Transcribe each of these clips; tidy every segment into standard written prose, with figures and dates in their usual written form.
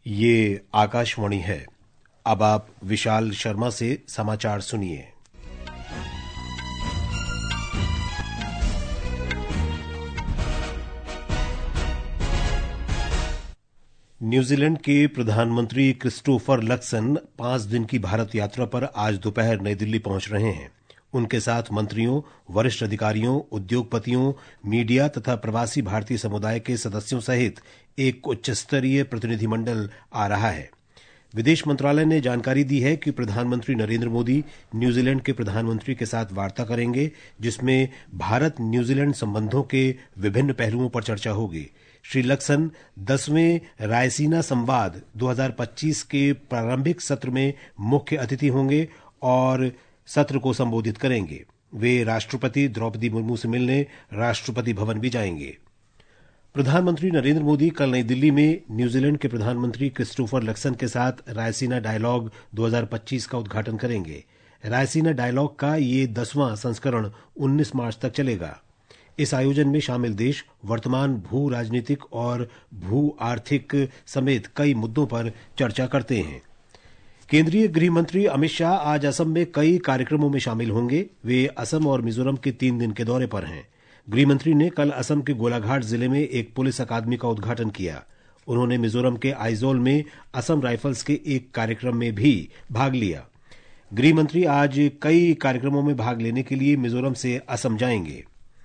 ये आकाशवाणी है। अब आप विशाल शर्मा से समाचार सुनिए। न्यूजीलैंड के प्रधानमंत्री क्रिस्टोफर लक्सन 5 दिन की भारत यात्रा पर आज दोपहर नई दिल्ली पहुंच रहे हैं। उनके साथ मंत्रियों, वरिष्ठ अधिकारियों, उद्योगपतियों, मीडिया तथा प्रवासी भारतीय समुदाय के सदस्यों सहित एक उच्च स्तरीय प्रतिनिधिमंडल आ रहा है। विदेश मंत्रालय ने जानकारी दी है कि प्रधानमंत्री नरेंद्र मोदी न्यूजीलैंड के प्रधानमंत्री के साथ वार्ता करेंगे, जिसमें भारत न्यूजीलैंड संबंधों के विभिन्न पहलुओं पर चर्चा होगी। श्री लक्सन 10वें रायसीना संवाद 2025 के प्रारंभिक सत्र में मुख्य अतिथि होंगे और सत्र को संबोधित करेंगे। वे राष्ट्रपति द्रौपदी मुर्मू से मिलने राष्ट्रपति भवन भी जाएंगे। प्रधानमंत्री नरेंद्र मोदी कल नई दिल्ली में न्यूजीलैंड के प्रधानमंत्री क्रिस्टोफर लक्सन के साथ रायसीना डायलॉग 2025 का उद्घाटन करेंगे। रायसीना डायलॉग का ये 10वां संस्करण 19 मार्च तक चलेगा। इस आयोजन में शामिल देश वर्तमान भू राजनीतिक और भू आर्थिक समेत कई मुद्दों पर चर्चा करते हैं। केंद्रीय गृह मंत्री अमित शाह आज असम में कई कार्यक्रमों में शामिल होंगे। वे असम और मिजोरम के 3 दिन के दौरे पर हैं। गृहमंत्री ने कल असम के गोलाघाट जिले में एक पुलिस अकादमी का उद्घाटन किया। उन्होंने मिजोरम के आइजोल में असम राइफल्स के एक कार्यक्रम में भी भाग लिया। गृहमंत्री आज कई कार्यक्रमों में भाग लेने के लिए मिजोरम से असम जाएंगे।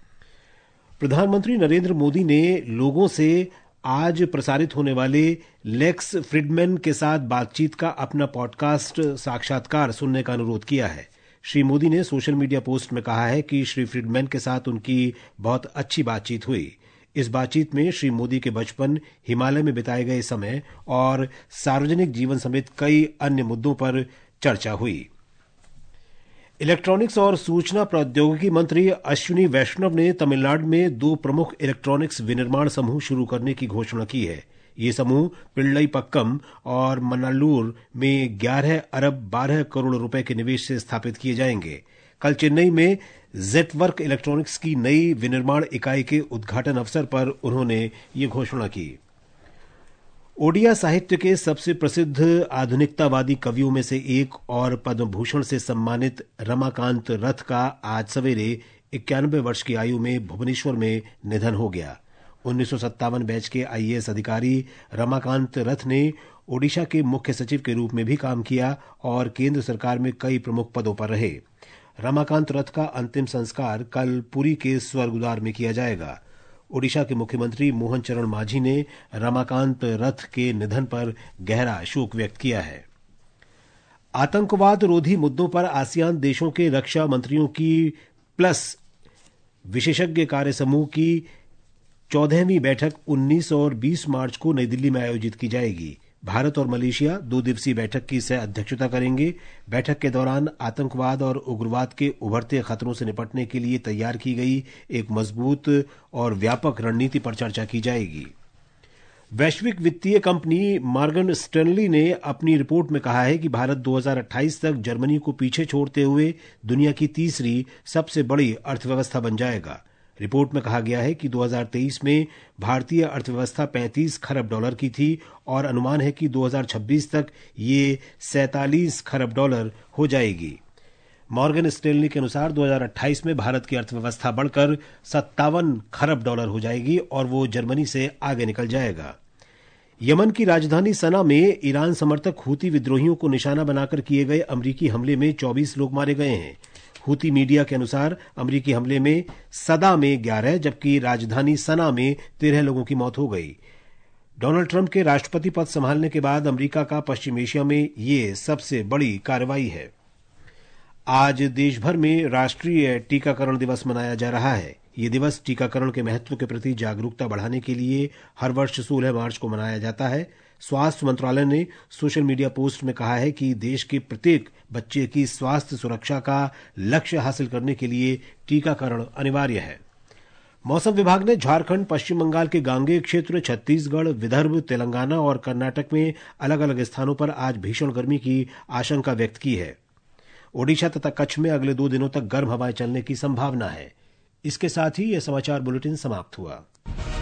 प्रधानमंत्री नरेंद्र मोदी ने लोगों से आज प्रसारित होने वाले लेक्स फ्रिडमैन के साथ बातचीत का अपना पॉडकास्ट साक्षात्कार सुनने का अनुरोध किया है। श्री मोदी ने सोशल मीडिया पोस्ट में कहा है कि श्री फ्रिडमैन के साथ उनकी बहुत अच्छी बातचीत हुई। इस बातचीत में श्री मोदी के बचपन, हिमालय में बिताए गए समय और सार्वजनिक जीवन समेत कई अन्य मुद्दों पर चर्चा हुई। इलेक्ट्रॉनिक्स और सूचना प्रौद्योगिकी मंत्री अश्विनी वैष्णव ने तमिलनाडु में 2 प्रमुख इलेक्ट्रॉनिक्स विनिर्माण समूह शुरू करने की घोषणा की है। ये समूह पिल्लईपक्कम और मन्नालूर में 11 अरब 12 करोड़ रुपए के निवेश से स्थापित किए जाएंगे। कल चेन्नई में जेटवर्क इलेक्ट्रॉनिक्स की नई विनिर्माण इकाई के उद्घाटन अवसर पर उन्होंने ये घोषणा की। ओडिया साहित्य के सबसे प्रसिद्ध आधुनिकतावादी कवियों में से एक और पद्म भूषण से सम्मानित रमाकांत रथ का आज सवेरे 91 वर्ष की आयु में भुवनेश्वर में निधन हो गया। 1957 बैच के आईएएस अधिकारी रमाकांत रथ ने ओडिशा के मुख्य सचिव के रूप में भी काम किया और केंद्र सरकार में कई प्रमुख पदों पर रहे। रमाकांत रथ का अंतिम संस्कार कल पुरी के स्वर्गद्वार में किया जाएगा। ओडिशा के मुख्यमंत्री मोहन चरण मांझी ने रमाकांत रथ के निधन पर गहरा शोक व्यक्त किया है। आतंकवाद रोधी मुद्दों पर आसियान देशों के रक्षा मंत्रियों की प्लस विशेषज्ञ कार्य समूह की 14वीं बैठक 19 और 20 मार्च को नई दिल्ली में आयोजित की जाएगी। भारत और मलेशिया 2 दिवसीय बैठक की सह अध्यक्षता करेंगे। बैठक के दौरान आतंकवाद और उग्रवाद के उभरते खतरों से निपटने के लिए तैयार की गई एक मजबूत और व्यापक रणनीति पर चर्चा की जाएगी। वैश्विक वित्तीय कंपनी मॉर्गन स्टैनली ने अपनी रिपोर्ट में कहा है कि भारत 2028 तक जर्मनी को पीछे छोड़ते हुए दुनिया की तीसरी सबसे बड़ी अर्थव्यवस्था बन जाएगा। रिपोर्ट में कहा गया है कि 2023 में भारतीय अर्थव्यवस्था 35 खरब डॉलर की थी और अनुमान है कि 2026 तक ये 47 खरब डॉलर हो जाएगी। मॉर्गन स्टैनली के अनुसार 2028 में भारत की अर्थव्यवस्था बढ़कर 57 खरब डॉलर हो जाएगी और वो जर्मनी से आगे निकल जाएगा। यमन की राजधानी सना में ईरान समर्थक हूती विद्रोहियों को निशाना बनाकर किए गए अमरीकी हमले में 24 लोग मारे गए हैं। हूती मीडिया के अनुसार अमरीकी हमले में सदा में 11 जबकि राजधानी सना में 13 लोगों की मौत हो गई। डोनाल्ड ट्रंप के राष्ट्रपति पद संभालने के बाद अमरीका का पश्चिम एशिया में ये सबसे बड़ी कार्रवाई है। आज देश भर में राष्ट्रीय टीकाकरण दिवस मनाया जा रहा है। ये दिवस टीकाकरण के महत्व के प्रति जागरूकता बढ़ाने के लिए हर वर्ष 16 मार्च को मनाया जाता है। स्वास्थ्य मंत्रालय ने सोशल मीडिया पोस्ट में कहा है कि देश के प्रत्येक बच्चे की स्वास्थ्य सुरक्षा का लक्ष्य हासिल करने के लिए टीकाकरण अनिवार्य है। मौसम विभाग ने झारखंड, पश्चिम बंगाल के गांगेय क्षेत्र, छत्तीसगढ़, विदर्भ, तेलंगाना और कर्नाटक में अलग अलग स्थानों पर आज भीषण गर्मी की आशंका व्यक्त की है। ओडिशा तथा कच्छ में अगले 2 दिनों तक गर्म हवाएं चलने की संभावना है। इसके साथ ही यह समाचार बुलेटिन समाप्त हुआ।